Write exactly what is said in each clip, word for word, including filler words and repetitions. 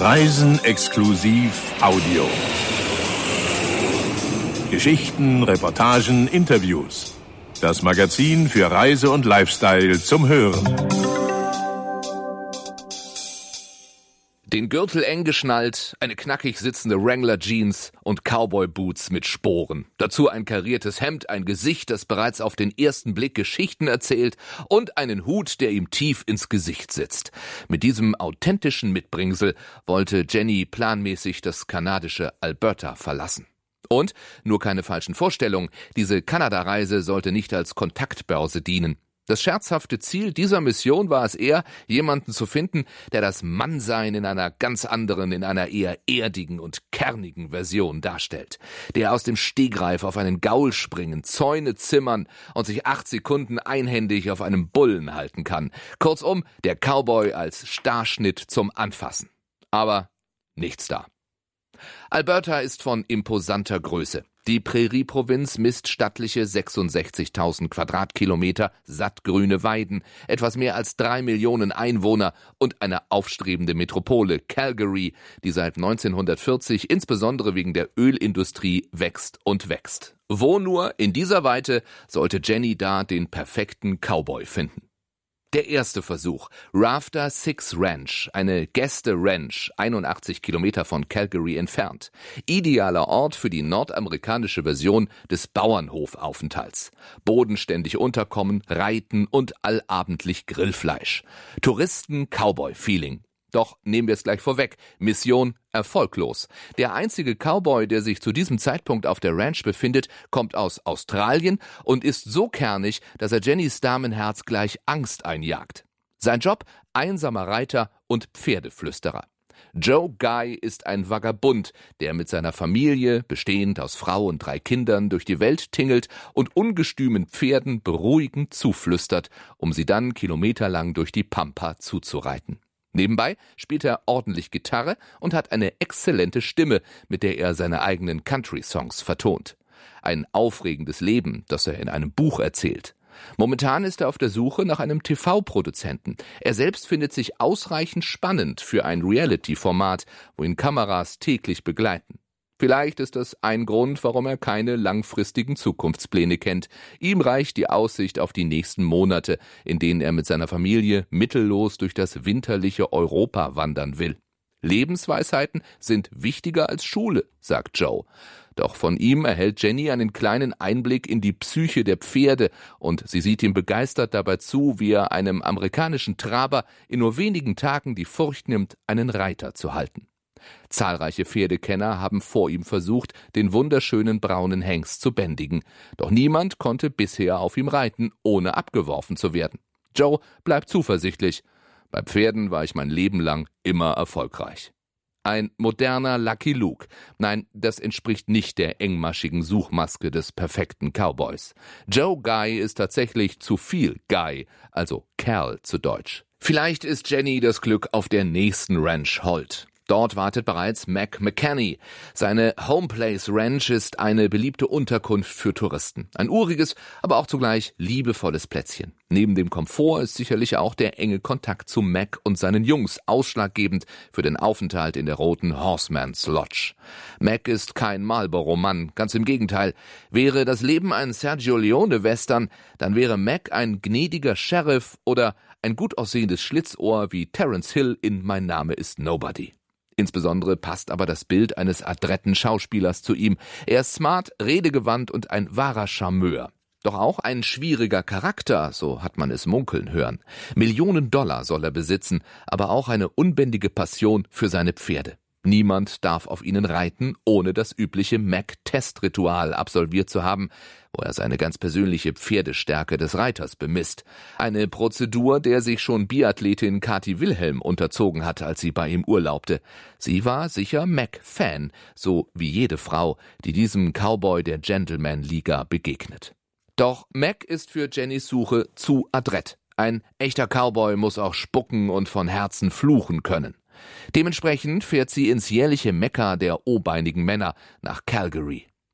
Reisen exklusiv Audio. Geschichten, Reportagen, Interviews. Das Magazin für Reise und Lifestyle zum Hören. Den Gürtel eng geschnallt, eine knackig sitzende Wrangler-Jeans und Cowboy-Boots mit Sporen. Dazu ein kariertes Hemd, ein Gesicht, das bereits auf den ersten Blick Geschichten erzählt und einen Hut, der ihm tief ins Gesicht sitzt. Mit diesem authentischen Mitbringsel wollte Jenny planmäßig das kanadische Alberta verlassen. Und, nur keine falschen Vorstellungen, diese Kanada-Reise sollte nicht als Kontaktbörse dienen. Das scherzhafte Ziel dieser Mission war es eher, jemanden zu finden, der das Mannsein in einer ganz anderen, in einer eher erdigen und kernigen Version darstellt. Der aus dem Stegreif auf einen Gaul springen, Zäune zimmern und sich acht Sekunden einhändig auf einem Bullen halten kann. Kurzum, der Cowboy als Starschnitt zum Anfassen. Aber nichts da. Alberta ist von imposanter Größe. Die Prärieprovinz misst stattliche sechsundsechzigtausend Quadratkilometer, sattgrüne Weiden, etwas mehr als drei Millionen Einwohner und eine aufstrebende Metropole, Calgary, die seit neunzehnhundertvierzig insbesondere wegen der Ölindustrie wächst und wächst. Wo nur in dieser Weite sollte Jenny da den perfekten Cowboy finden? Der erste Versuch, Rafter Six Ranch, eine Gäste-Ranch, einundachtzig Kilometer von Calgary entfernt. Idealer Ort für die nordamerikanische Version des Bauernhofaufenthalts. Bodenständig unterkommen, reiten und allabendlich Grillfleisch. Touristen-Cowboy-Feeling. Doch nehmen wir es gleich vorweg, Mission erfolglos. Der einzige Cowboy, der sich zu diesem Zeitpunkt auf der Ranch befindet, kommt aus Australien und ist so kernig, dass er Jennys Damenherz gleich Angst einjagt. Sein Job? Einsamer Reiter und Pferdeflüsterer. Joe Guy ist ein Vagabund, der mit seiner Familie, bestehend aus Frau und drei Kindern, durch die Welt tingelt und ungestümen Pferden beruhigend zuflüstert, um sie dann kilometerlang durch die Pampa zuzureiten. Nebenbei spielt er ordentlich Gitarre und hat eine exzellente Stimme, mit der er seine eigenen Country-Songs vertont. Ein aufregendes Leben, das er in einem Buch erzählt. Momentan ist er auf der Suche nach einem T V-Produzenten. Er selbst findet sich ausreichend spannend für ein Reality-Format, wo ihn Kameras täglich begleiten. Vielleicht ist das ein Grund, warum er keine langfristigen Zukunftspläne kennt. Ihm reicht die Aussicht auf die nächsten Monate, in denen er mit seiner Familie mittellos durch das winterliche Europa wandern will. Lebensweisheiten sind wichtiger als Schule, sagt Joe. Doch von ihm erhält Jenny einen kleinen Einblick in die Psyche der Pferde und sie sieht ihm begeistert dabei zu, wie er einem amerikanischen Traber in nur wenigen Tagen die Furcht nimmt, einen Reiter zu halten. Zahlreiche Pferdekenner haben vor ihm versucht, den wunderschönen braunen Hengst zu bändigen. Doch niemand konnte bisher auf ihm reiten, ohne abgeworfen zu werden. Joe bleibt zuversichtlich. Bei Pferden war ich mein Leben lang immer erfolgreich. Ein moderner Lucky Luke. Nein, das entspricht nicht der engmaschigen Suchmaske des perfekten Cowboys. Joe Guy ist tatsächlich zu viel Guy, also Kerl zu Deutsch. Vielleicht ist Jenny das Glück auf der nächsten Ranch hold. Dort wartet bereits Mac McKenney. Seine Homeplace Ranch ist eine beliebte Unterkunft für Touristen. Ein uriges, aber auch zugleich liebevolles Plätzchen. Neben dem Komfort ist sicherlich auch der enge Kontakt zu Mac und seinen Jungs ausschlaggebend für den Aufenthalt in der roten Horseman's Lodge. Mac ist kein Marlboro-Mann, ganz im Gegenteil. Wäre das Leben ein Sergio Leone-Western, dann wäre Mac ein gnädiger Sheriff oder ein gut aussehendes Schlitzohr wie Terence Hill in Mein Name ist Nobody. Insbesondere passt aber das Bild eines adretten Schauspielers zu ihm. Er ist smart, redegewandt und ein wahrer Charmeur. Doch auch ein schwieriger Charakter, so hat man es munkeln hören. Millionen Dollar soll er besitzen, aber auch eine unbändige Passion für seine Pferde. Niemand darf auf ihnen reiten, ohne das übliche Mac-Test-Ritual absolviert zu haben, wo er seine ganz persönliche Pferdestärke des Reiters bemisst. Eine Prozedur, der sich schon Biathletin Kathi Wilhelm unterzogen hat, als sie bei ihm urlaubte. Sie war sicher Mac-Fan, so wie jede Frau, die diesem Cowboy der Gentleman-Liga begegnet. Doch Mac ist für Jennys Suche zu adrett. Ein echter Cowboy muss auch spucken und von Herzen fluchen können. Dementsprechend fährt sie ins jährliche Mekka der o-beinigen Männer nach Calgary.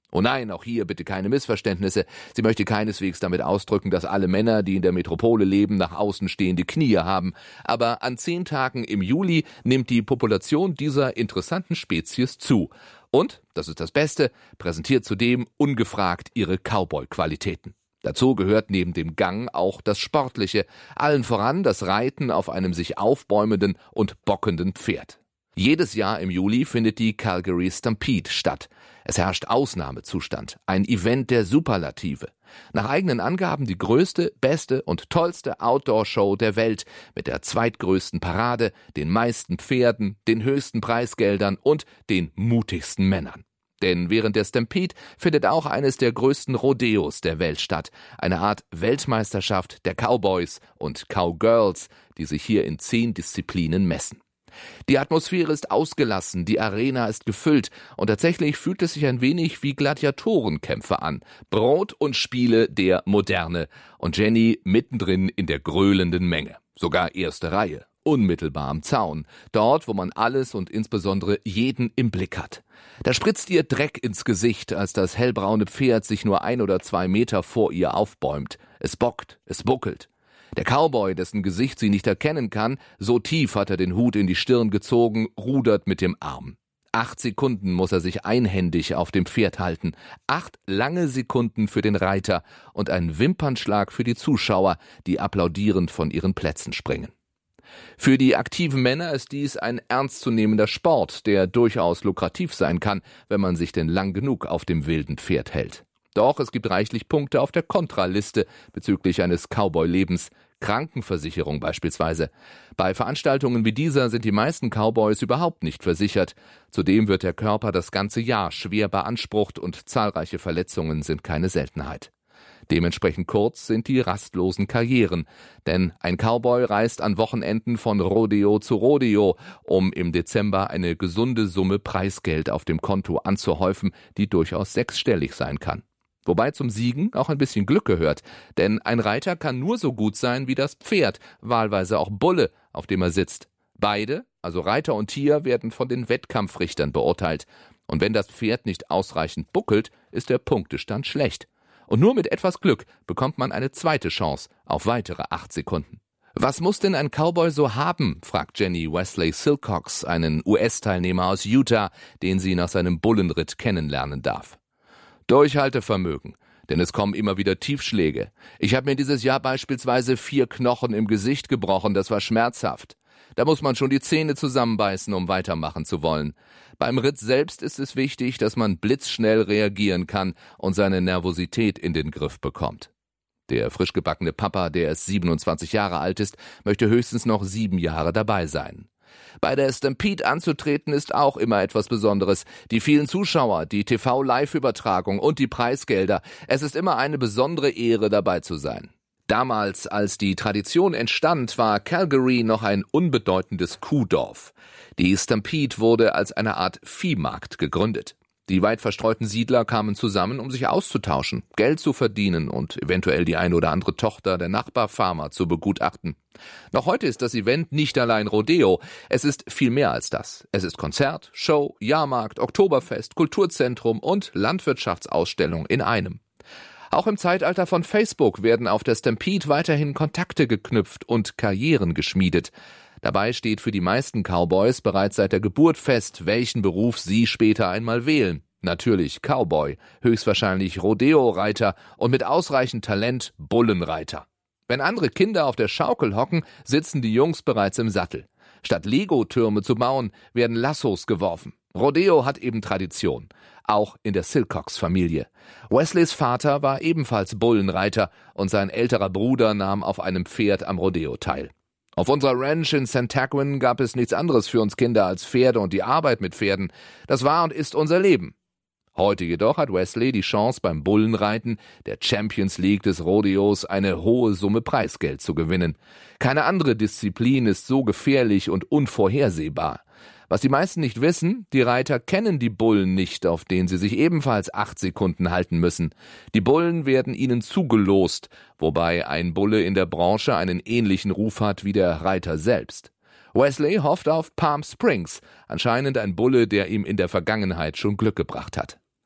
Oh nein, auch hier bitte keine Missverständnisse. Sie möchte keineswegs damit ausdrücken, dass alle Männer, die in der Metropole leben, nach außen stehende Knie haben. Aber an zehn Tagen im Juli nimmt die Population dieser interessanten Spezies zu. Und, das ist das Beste, präsentiert zudem ungefragt ihre Cowboy-Qualitäten. Dazu gehört neben dem Gang auch das Sportliche, allen voran das Reiten auf einem sich aufbäumenden und bockenden Pferd. Jedes Jahr im Juli findet die Calgary Stampede statt. Es herrscht Ausnahmezustand, ein Event der Superlative. Nach eigenen Angaben die größte, beste und tollste Outdoor-Show der Welt mit der zweitgrößten Parade, den meisten Pferden, den höchsten Preisgeldern und den mutigsten Männern. Denn während der Stampede findet auch eines der größten Rodeos der Welt statt, eine Art Weltmeisterschaft der Cowboys und Cowgirls, die sich hier in zehn Disziplinen messen. Die Atmosphäre ist ausgelassen, die Arena ist gefüllt und tatsächlich fühlt es sich ein wenig wie Gladiatorenkämpfe an. Brot und Spiele der Moderne und Jenny mittendrin in der gröhlenden Menge. Sogar erste Reihe, unmittelbar am Zaun, dort, wo man alles und insbesondere jeden im Blick hat. Da spritzt ihr Dreck ins Gesicht, als das hellbraune Pferd sich nur ein oder zwei Meter vor ihr aufbäumt. Es bockt, es buckelt. Der Cowboy, dessen Gesicht sie nicht erkennen kann, so tief hat er den Hut in die Stirn gezogen, rudert mit dem Arm. Acht Sekunden muss er sich einhändig auf dem Pferd halten. Acht lange Sekunden für den Reiter und ein Wimpernschlag für die Zuschauer, die applaudierend von ihren Plätzen springen. Für die aktiven Männer ist dies ein ernstzunehmender Sport, der durchaus lukrativ sein kann, wenn man sich denn lang genug auf dem wilden Pferd hält. Doch es gibt reichlich Punkte auf der Kontraliste bezüglich eines Cowboy-Lebens, Krankenversicherung beispielsweise. Bei Veranstaltungen wie dieser sind die meisten Cowboys überhaupt nicht versichert. Zudem wird der Körper das ganze Jahr schwer beansprucht und zahlreiche Verletzungen sind keine Seltenheit. Dementsprechend kurz sind die rastlosen Karrieren, denn ein Cowboy reist an Wochenenden von Rodeo zu Rodeo, um im Dezember eine gesunde Summe Preisgeld auf dem Konto anzuhäufen, die durchaus sechsstellig sein kann. Wobei zum Siegen auch ein bisschen Glück gehört, denn ein Reiter kann nur so gut sein wie das Pferd, wahlweise auch Bulle, auf dem er sitzt. Beide, also Reiter und Tier, werden von den Wettkampfrichtern beurteilt. Und wenn das Pferd nicht ausreichend buckelt, ist der Punktestand schlecht. Und nur mit etwas Glück bekommt man eine zweite Chance auf weitere acht Sekunden. Was muss denn ein Cowboy so haben, fragt Jenny Wesley Silcox, einen U S-Teilnehmer aus Utah, den sie nach seinem Bullenritt kennenlernen darf. Durchhaltevermögen, denn es kommen immer wieder Tiefschläge. Ich habe mir dieses Jahr beispielsweise vier Knochen im Gesicht gebrochen, das war schmerzhaft. Da muss man schon die Zähne zusammenbeißen, um weitermachen zu wollen. Beim Ritt selbst ist es wichtig, dass man blitzschnell reagieren kann und seine Nervosität in den Griff bekommt. Der frisch gebackene Papa, der erst siebenundzwanzig Jahre alt ist, möchte höchstens noch sieben Jahre dabei sein. Bei der Stampede anzutreten ist auch immer etwas Besonderes. Die vielen Zuschauer, die T V-Live-Übertragung und die Preisgelder. Es ist immer eine besondere Ehre, dabei zu sein. Damals, als die Tradition entstand, war Calgary noch ein unbedeutendes Kuhdorf. Die Stampede wurde als eine Art Viehmarkt gegründet. Die weit verstreuten Siedler kamen zusammen, um sich auszutauschen, Geld zu verdienen und eventuell die eine oder andere Tochter der Nachbarfarmer zu begutachten. Noch heute ist das Event nicht allein Rodeo, es ist viel mehr als das. Es ist Konzert, Show, Jahrmarkt, Oktoberfest, Kulturzentrum und Landwirtschaftsausstellung in einem. Auch im Zeitalter von Facebook werden auf der Stampede weiterhin Kontakte geknüpft und Karrieren geschmiedet. Dabei steht für die meisten Cowboys bereits seit der Geburt fest, welchen Beruf sie später einmal wählen. Natürlich Cowboy, höchstwahrscheinlich Rodeo-Reiter und mit ausreichend Talent Bullenreiter. Wenn andere Kinder auf der Schaukel hocken, sitzen die Jungs bereits im Sattel. Statt Lego-Türme zu bauen, werden Lassos geworfen. Rodeo hat eben Tradition, auch in der Silcox-Familie. Wesleys Vater war ebenfalls Bullenreiter und sein älterer Bruder nahm auf einem Pferd am Rodeo teil. Auf unserer Ranch in Santaquin gab es nichts anderes für uns Kinder als Pferde und die Arbeit mit Pferden. Das war und ist unser Leben. Heute jedoch hat Wesley die Chance, beim Bullenreiten, der Champions League des Rodeos, eine hohe Summe Preisgeld zu gewinnen. Keine andere Disziplin ist so gefährlich und unvorhersehbar. Was die meisten nicht wissen, die Reiter kennen die Bullen nicht, auf denen sie sich ebenfalls acht Sekunden halten müssen. Die Bullen werden ihnen zugelost, wobei ein Bulle in der Branche einen ähnlichen Ruf hat wie der Reiter selbst. Wesley hofft auf Palm Springs, anscheinend ein Bulle, der ihm in der Vergangenheit schon Glück gebracht hat.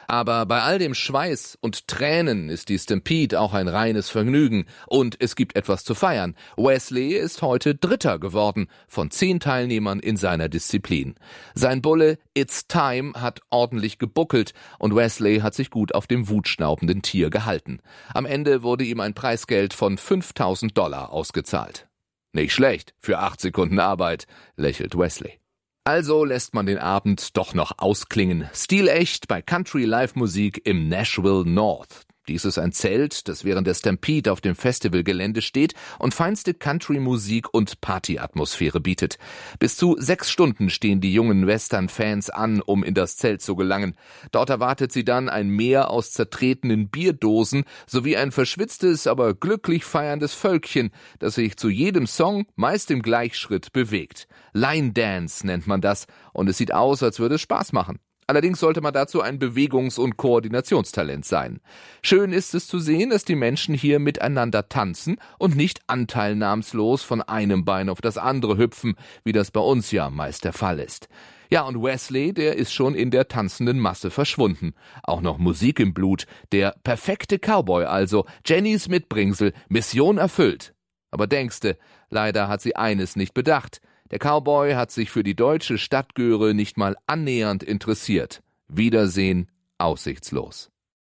Aber bei all dem Schweiß und Tränen ist die Stampede auch ein reines Vergnügen und es gibt etwas zu feiern. Wesley ist heute Dritter geworden von zehn Teilnehmern in seiner Disziplin. Sein Bulle It's Time hat ordentlich gebuckelt und Wesley hat sich gut auf dem wutschnaubenden Tier gehalten. Am Ende wurde ihm ein Preisgeld von fünftausend Dollar ausgezahlt. Nicht schlecht für acht Sekunden Arbeit, lächelt Wesley. Also lässt man den Abend doch noch ausklingen. Stilecht bei Country-Live-Musik im Nashville North. Dies ist ein Zelt, das während der Stampede auf dem Festivalgelände steht und feinste Country-Musik und Party-Atmosphäre bietet. Bis zu sechs Stunden stehen die jungen Western-Fans an, um in das Zelt zu gelangen. Dort erwartet sie dann ein Meer aus zertretenen Bierdosen sowie ein verschwitztes, aber glücklich feierndes Völkchen, das sich zu jedem Song meist im Gleichschritt bewegt. Line Dance nennt man das und es sieht aus, als würde es Spaß machen. Allerdings sollte man dazu ein Bewegungs- und Koordinationstalent sein. Schön ist es zu sehen, dass die Menschen hier miteinander tanzen und nicht anteilnahmslos von einem Bein auf das andere hüpfen, wie das bei uns ja meist der Fall ist. Ja, und Wesley, der ist schon in der tanzenden Masse verschwunden. Auch noch Musik im Blut, der perfekte Cowboy also, Jennys Mitbringsel, Mission erfüllt. Aber denkste, leider hat sie eines nicht bedacht. Der Cowboy hat sich für die deutsche Stadtgöre nicht mal annähernd interessiert. Wiedersehen aussichtslos.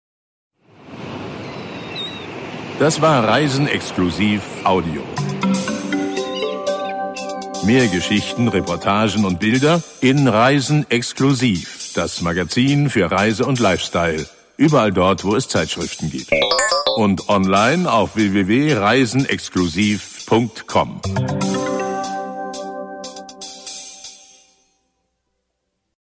Das war Reisen exklusiv Audio. Mehr Geschichten, Reportagen und Bilder in Reisen exklusiv, das Magazin für Reise und Lifestyle. Überall dort, wo es Zeitschriften gibt. Und online auf w w w punkt reisen exklusiv punkt com.